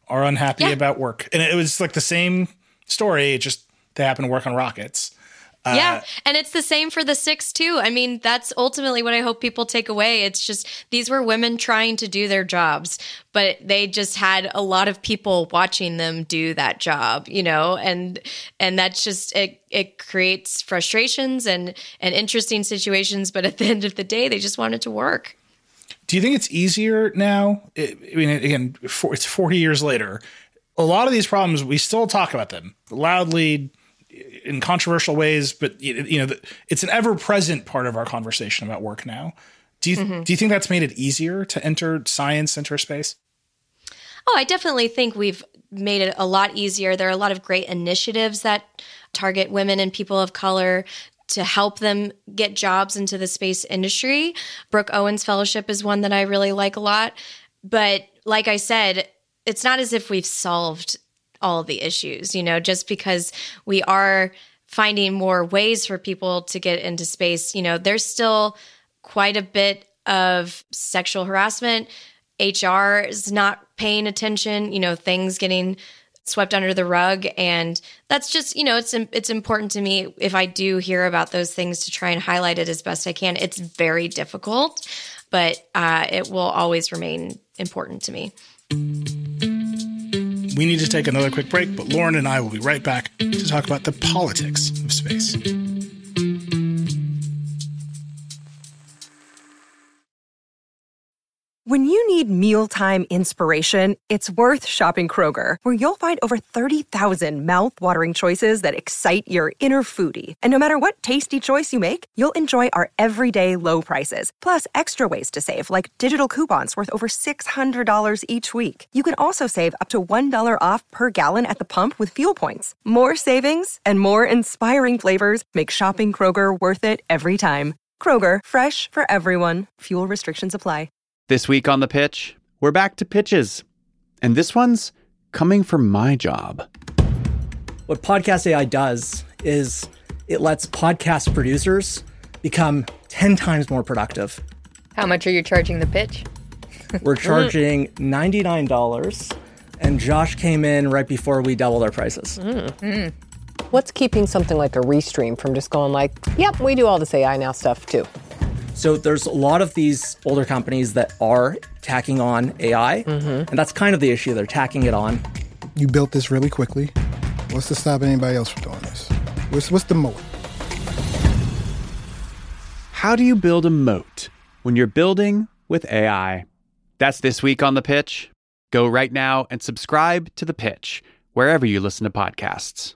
are unhappy about work. And it was like the same story, just they happen to work on rockets. Yeah. And it's the same for the 6 too. I mean, that's ultimately what I hope people take away. It's just, these were women trying to do their jobs, but they just had a lot of people watching them do that job, you know, and that's just, it creates frustrations and interesting situations. But at the end of the day, they just wanted to work. Do you think it's easier now? I mean, again, it's 40 years later. A lot of these problems, we still talk about them loudly, in controversial ways, but you know, it's an ever-present part of our conversation about work now. Do you think that's made it easier to enter science, enter space? Oh, I definitely think we've made it a lot easier. There are a lot of great initiatives that target women and people of color to help them get jobs into the space industry. Brooke Owens Fellowship is one that I really like a lot. But like I said, it's not as if we've solved all the issues, you know, just because we are finding more ways for people to get into space. You know, there's still quite a bit of sexual harassment. HR is not paying attention, you know, things getting swept under the rug. And that's just, you know, it's important to me if I do hear about those things to try and highlight it as best I can. It's very difficult, but it will always remain important to me. We need to take another quick break, but Lauren and I will be right back to talk about the politics of space. When you need mealtime inspiration, it's worth shopping Kroger, where you'll find over 30,000 mouth-watering choices that excite your inner foodie. And no matter what tasty choice you make, you'll enjoy our everyday low prices, plus extra ways to save, like digital coupons worth over $600 each week. You can also save up to $1 off per gallon at the pump with fuel points. More savings and more inspiring flavors make shopping Kroger worth it every time. Kroger, fresh for everyone. Fuel restrictions apply. This week on The Pitch, we're back to pitches. And this one's coming from my job. What Podcast AI does is it lets podcast producers become 10 times more productive. How much are you charging the pitch? We're charging $99, and Josh came in right before we doubled our prices. What's keeping something like a Restream from just going like, yep, we do all this AI now stuff too? So there's a lot of these older companies that are tacking on AI, and that's kind of the issue. They're tacking it on. You built this really quickly. What's to stop anybody else from doing this? What's the moat? How do you build a moat when you're building with AI? That's this week on The Pitch. Go right now and subscribe to The Pitch, wherever you listen to podcasts.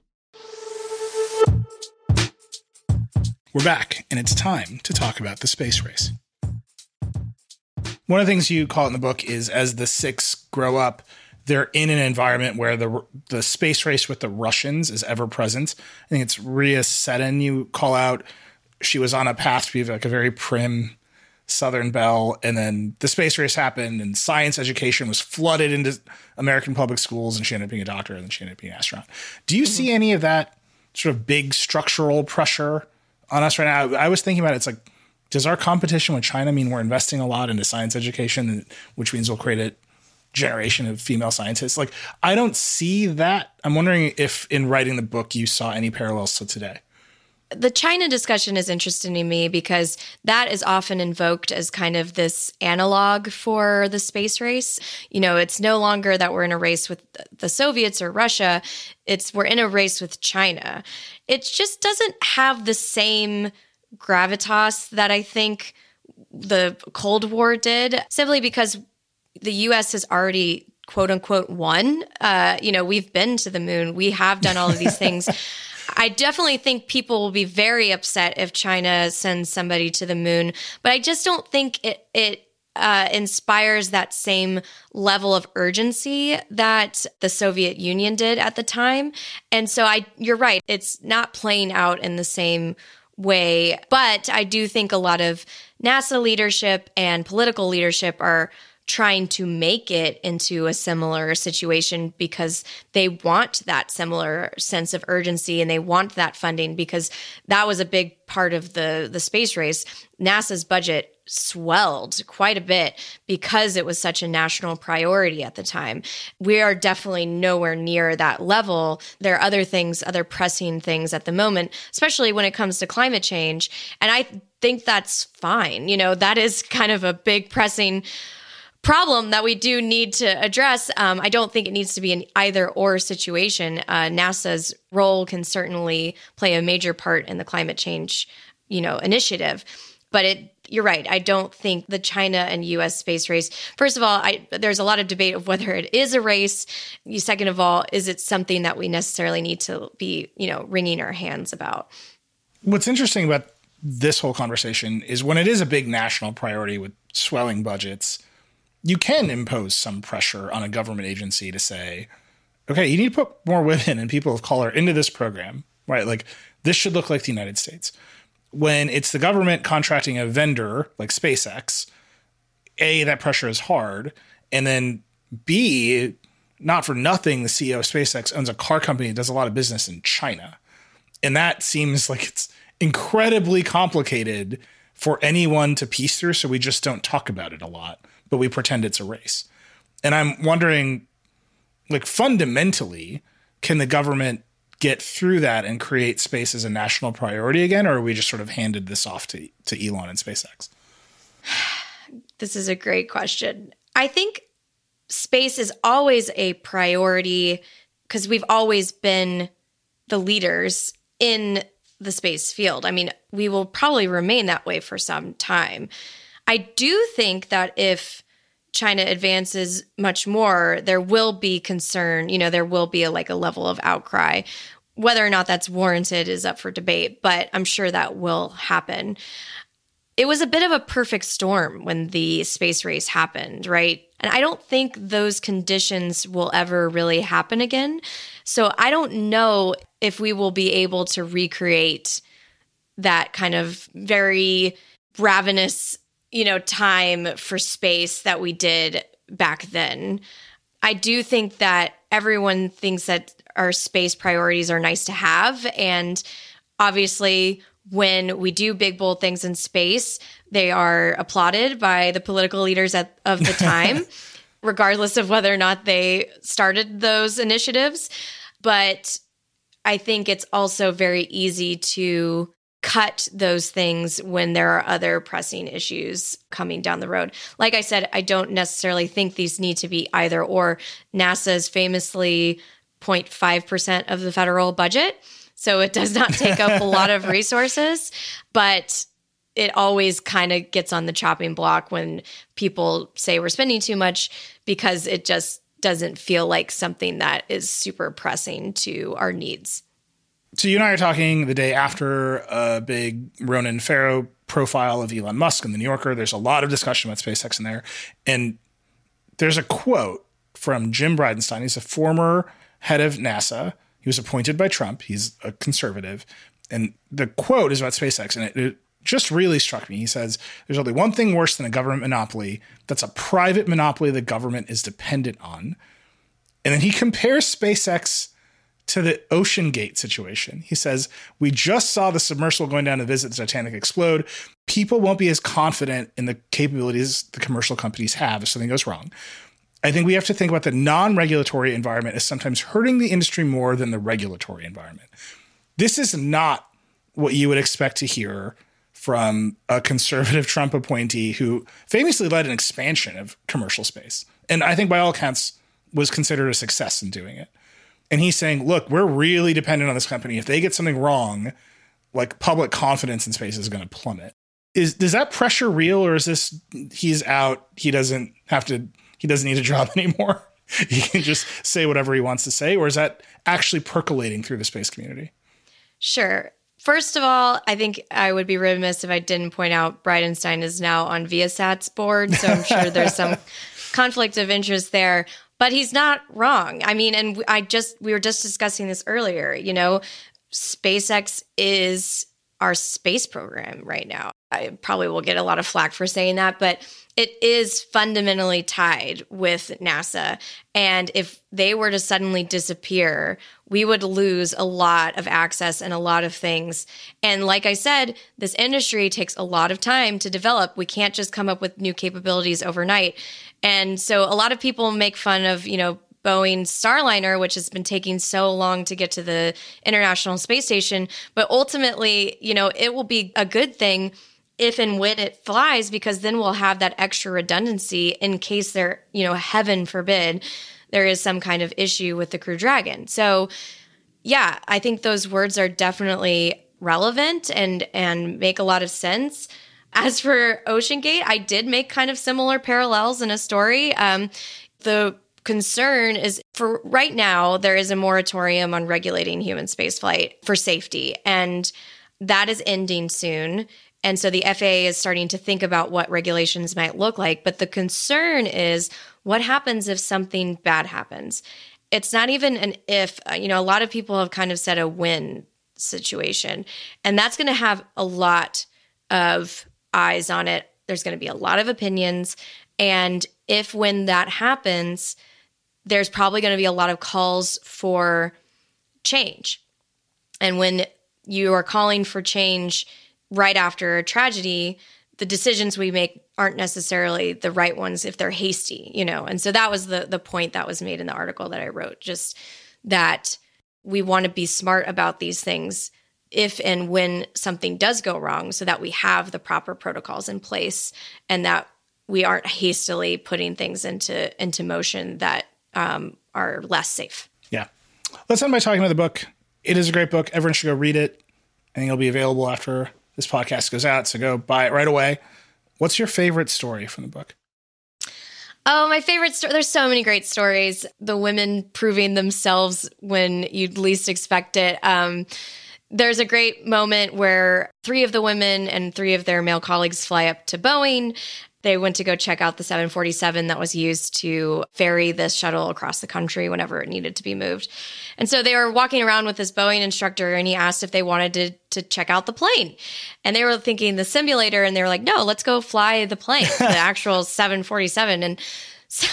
We're back, and it's time to talk about the space race. One of the things you call it in the book is as the 6 grow up, they're in an environment where the space race with the Russians is ever present. I think it's Ria Seddon you call out. She was on a path to be like a very prim Southern belle, and then the space race happened, and science education was flooded into American public schools, and she ended up being a doctor, and then she ended up being an astronaut. Do you see any of that sort of big structural pressure on us right now? I was thinking about it. It's like, does our competition with China mean we're investing a lot into science education, which means we'll create a generation of female scientists? Like, I don't see that. I'm wondering if in writing the book you saw any parallels to today. The China discussion is interesting to me because that is often invoked as kind of this analog for the space race. You know, it's no longer that we're in a race with the Soviets or Russia. We're in a race with China. It just doesn't have the same gravitas that I think the Cold War did, simply because the U.S. has already, quote unquote, won. We've been to the moon. We have done all of these things. I definitely think people will be very upset if China sends somebody to the moon, but I just don't think it inspires that same level of urgency that the Soviet Union did at the time. And so you're right, it's not playing out in the same way, but I do think a lot of NASA leadership and political leadership are trying to make it into a similar situation because they want that similar sense of urgency and they want that funding, because that was a big part of the space race. NASA's budget swelled quite a bit because it was such a national priority at the time. We are definitely nowhere near that level. There are other things, other pressing things at the moment, especially when it comes to climate change. And I think that's fine. That is kind of a big pressing problem that we do need to address. I don't think it needs to be an either or situation. NASA's role can certainly play a major part in the climate change, initiative. But you're right. I don't think the China and U.S. space race, first of all, there's a lot of debate of whether it is a race. Second of all, is it something that we necessarily need to be, wringing our hands about? What's interesting about this whole conversation is when it is a big national priority with swelling budgets, you can impose some pressure on a government agency to say, okay, you need to put more women and people of color into this program, right? Like, this should look like the United States. When it's the government contracting a vendor like SpaceX, A, that pressure is hard. And then B, not for nothing, the CEO of SpaceX owns a car company that does a lot of business in China. And that seems like it's incredibly complicated for anyone to piece through. So we just don't talk about it a lot, but we pretend it's a race. And I'm wondering, like, fundamentally, can the government get through that and create space as a national priority again? Or are we just sort of handed this off to Elon and SpaceX? This is a great question. I think space is always a priority because we've always been the leaders in the space field. I mean, we will probably remain that way for some time. I do think that if China advances much more, there will be concern, there will be a level of outcry. Whether or not that's warranted is up for debate, but I'm sure that will happen. It was a bit of a perfect storm when the space race happened, right? And I don't think those conditions will ever really happen again. So I don't know if we will be able to recreate that kind of very ravenous, time for space that we did back then. I do think that everyone thinks that our space priorities are nice to have. And obviously, when we do big, bold things in space, they are applauded by the political leaders of the time, regardless of whether or not they started those initiatives. But I think it's also very easy to cut those things when there are other pressing issues coming down the road. Like I said, I don't necessarily think these need to be either or. NASA is famously 0.5% of the federal budget, so it does not take up a lot of resources, but it always kind of gets on the chopping block when people say we're spending too much because it just doesn't feel like something that is super pressing to our needs. So you and I are talking the day after a big Ronan Farrow profile of Elon Musk in the New Yorker. There's a lot of discussion about SpaceX in there. And there's a quote from Jim Bridenstine. He's a former head of NASA. He was appointed by Trump. He's a conservative. And the quote is about SpaceX. And it just really struck me. He says, there's only one thing worse than a government monopoly. That's a private monopoly the government is dependent on. And then he compares SpaceX to the OceanGate situation. He says, we just saw the submersible going down to visit the Titanic explode. People won't be as confident in the capabilities the commercial companies have if something goes wrong. I think we have to think about the non-regulatory environment as sometimes hurting the industry more than the regulatory environment. This is not what you would expect to hear from a conservative Trump appointee who famously led an expansion of commercial space. And I think by all accounts was considered a success in doing it. And he's saying, look, we're really dependent on this company. If they get something wrong, like, public confidence in space is going to plummet. Does that pressure real, or is this he's out, he doesn't need a job anymore? He can just say whatever he wants to say, or is that actually percolating through the space community? Sure. First of all, I think I would be remiss if I didn't point out Bridenstine is now on Viasat's board, so I'm sure there's some conflict of interest there. But he's not wrong. I mean, and we were just discussing this earlier, SpaceX is our space program right now. I probably will get a lot of flack for saying that, but it is fundamentally tied with NASA. And if they were to suddenly disappear, we would lose a lot of access and a lot of things. And like I said, this industry takes a lot of time to develop. We can't just come up with new capabilities overnight. And so a lot of people make fun of, Boeing's Starliner, which has been taking so long to get to the International Space Station. But ultimately, it will be a good thing if and when it flies, because then we'll have that extra redundancy in case there, heaven forbid, there is some kind of issue with the Crew Dragon. So yeah, I think those words are definitely relevant and make a lot of sense. As for OceanGate, I did make kind of similar parallels in a story. The concern is, for right now, there is a moratorium on regulating human spaceflight for safety, and that is ending soon. And so the FAA is starting to think about what regulations might look like. But the concern is, what happens if something bad happens? It's not even an if. A lot of people have kind of said a when situation. And that's going to have a lot of eyes on it. There's going to be a lot of opinions. And when that happens, there's probably going to be a lot of calls for change. And when you are calling for change right after a tragedy, the decisions we make aren't necessarily the right ones if they're hasty, And so that was the point that was made in the article that I wrote, just that we want to be smart about these things if and when something does go wrong, so that we have the proper protocols in place and that we aren't hastily putting things into motion that are less safe. Yeah. Let's end by talking about the book. It is a great book. Everyone should go read it. I think it'll be available after this podcast goes out, so go buy it right away. What's your favorite story from the book? Oh, my favorite story. There's so many great stories. The women proving themselves when you'd least expect it. There's a great moment where 3 of the women and 3 of their male colleagues fly up to Boeing. They went to go check out the 747 that was used to ferry this shuttle across the country whenever it needed to be moved. And so they were walking around with this Boeing instructor, and he asked if they wanted to check out the plane. And they were thinking the simulator, and they were like, no, let's go fly the plane, the actual 747. And so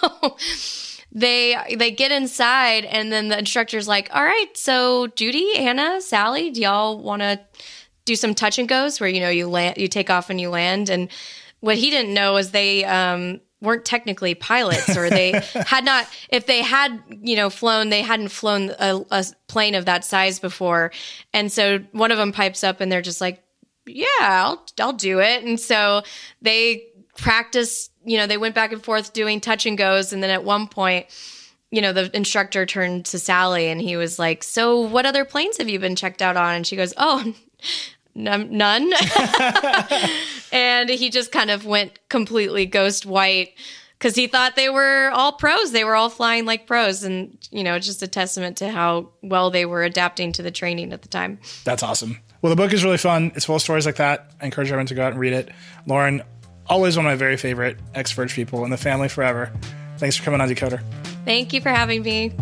they get inside, and then the instructor's like, all right, so Judy, Anna, Sally, do y'all want to do some touch and goes where, you take off and you land? And what he didn't know is they weren't technically pilots, or they had not, if they had, flown, they hadn't flown a plane of that size before. And so one of them pipes up and they're just like, yeah, I'll do it. And so they practiced, they went back and forth doing touch and goes. And then at one point, the instructor turned to Sally and he was like, so what other planes have you been checked out on? And she goes, oh, none. And he just kind of went completely ghost white because he thought they were all pros. They were all flying like pros. And, just a testament to how well they were adapting to the training at the time. That's awesome. Well, the book is really fun. It's full of stories like that. I encourage everyone to go out and read it. Lauren, always one of my very favorite ex-Verge people in the family forever. Thanks for coming on Decoder. Thank you for having me.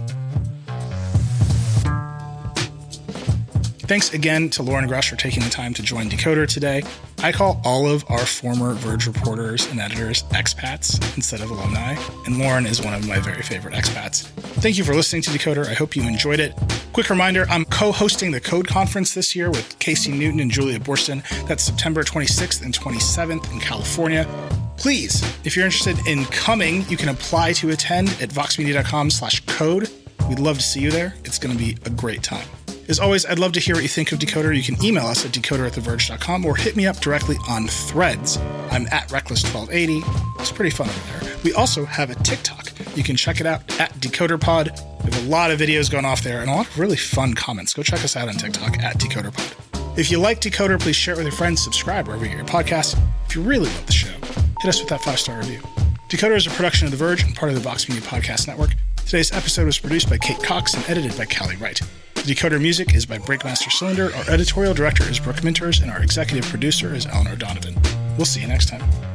Thanks again to Lauren Grush for taking the time to join Decoder today. I call all of our former Verge reporters and editors expats instead of alumni, and Lauren is one of my very favorite expats. Thank you for listening to Decoder. I hope you enjoyed it. Quick reminder, I'm co-hosting the Code Conference this year with Casey Newton and Julia Boorstin. That's September 26th and 27th in California. Please, if you're interested in coming, you can apply to attend at voxmedia.com/code. We'd love to see you there. It's going to be a great time. As always, I'd love to hear what you think of Decoder. You can email us at decoder@theverge.com or hit me up directly on Threads. I'm at Reckless1280. It's pretty fun over there. We also have a TikTok. You can check it out at DecoderPod. We have a lot of videos going off there and a lot of really fun comments. Go check us out on TikTok at DecoderPod. If you like Decoder, please share it with your friends. Subscribe wherever you get your podcast. If you really love the show, hit us with that 5-star review. Decoder is a production of The Verge and part of the Vox Media Podcast Network. Today's episode was produced by Kate Cox and edited by Callie Wright. The Decoder music is by Breakmaster Cylinder. Our editorial director is Brooke Minters, and our executive producer is Eleanor Donovan. We'll see you next time.